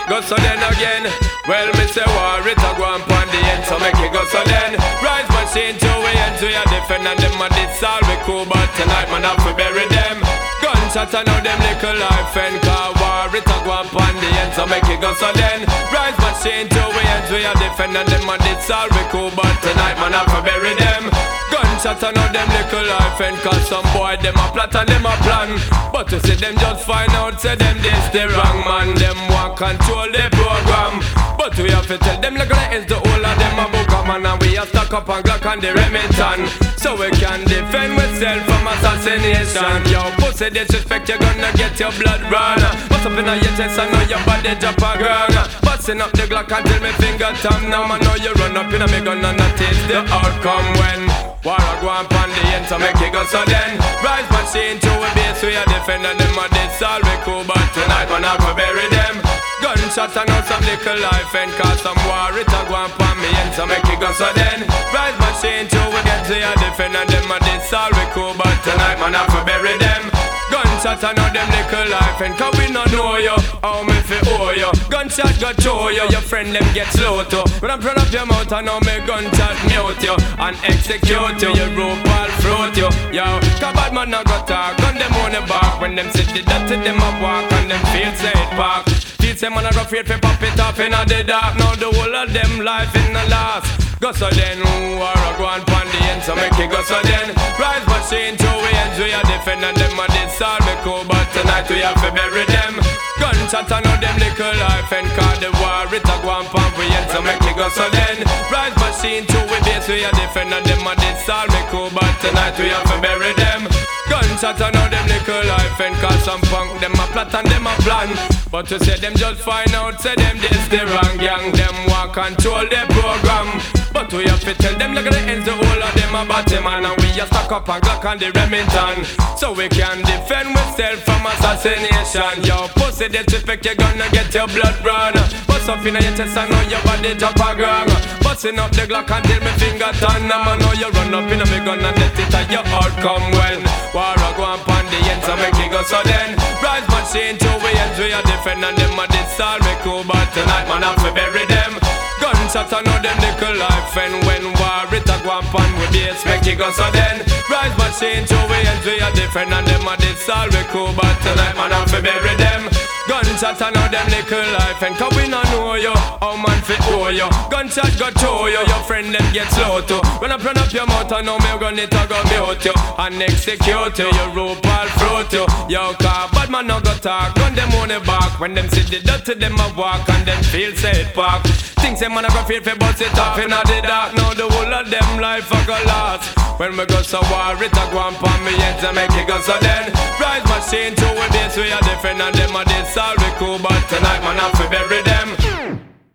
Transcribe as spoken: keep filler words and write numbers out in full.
go so then again. Well, me say war, it a go on pon the end, so make it go so then. Rise machine to we end, we a defend and them a did solve we cool, but tonight man have to bury them. Gunshot and now them little life and car war, it a go on pon the end, so make it go so then. Rise machine to we end, we a defend and them a did solve we cool, but tonight man have to bury them. Gunshot and now them little life and cause some boy them a plot and them a plan, but to see them just find out say them this the wrong man. Them want control the program, but we have to tell them like that is the whole of them a book up man, and we have stock up on Glock and the Remington, so we can defend ourselves from assassination. Yo pussy disrespect, you're gonna get your blood run. What's up in your chest, I know your body drop a gun. Busting up the Glock until my finger thumb. Now I know you run up in a me gun and that is the outcome when war a go on pon the end, so make it go so then. Rise machine to a base, we a defend and them a dead solve we cool, but tonight man I go bury them. Gunshot and now some little life and cause some war, it a go on pon me end, so make it go so then. Rise machine to a get we a defend and them a dead solve we cool, but tonight man I go bury them. Gunshot and now them little life and cause we no know you, how me fi owe you. Gunshot got show you, your friend them get slow too. When I run up your mouth and now me gunshot mute you and execute you, your rope all fruit you. Yo, cause bad man a go talk, gun them on the back. When them sit the dirty them a walk and them feel say it back. Feel say man a go afraid fi pop it off in the dark. Now the whole of them life in the last. Go so then, war a go on pon the end, so make it go so then. Rise machine to we ends, we a defend and them a did solve me cool, but tonight we have to bury them. Gunshot and now them little life and call the war, it a go on pon we end, so make it go so then. Rise machine to we base, we a defend and them a did solve me cool, but tonight we have to bury them. Gunshot and now them little life and call some punk, them a plot and them a plan, but to say them just find out, say them this the wrong gang. Them want control the program, but we have to tell them like the ends the whole of them a body man, and we a stock up on Glock and the Remington, so we can defend ourselves from assassination. Yo pussy disrespect, you're gonna get your blood run. Bust up in your chest and know your body drop a gang. Busting up the Glock until my finger turn. I know you run up in a me gun and let it at your outcome when war a go on pon the end, so make it go so then. Rise machine to we ends, we a defend and them a did solve me cool, but tonight man have to bury them. Gunshot and now them little life and when war it a go on pon we base, make it go so then. Rise machine to we ends, we a defend and them a did solve me cool, but tonight man have to bury them. Gunshot and now them little life and cause we no know you, how man fi owe you. Gunshot got show you, your friend them get slow too. When I run up your mouth and now me gun it a go mute you and execute you, your rope all fruit you. Yo car bad man no go talk, gun them on the back. When them see the dirty them a walk and them feel say it park. Things them man a go feel fi bust it off in the dark. Now the whole of them life a go last. When we go so war it a go on pon me head to make it go so then. Rise machine to we base, we a defend and them a did solve we cool, but tonight man have to bury them.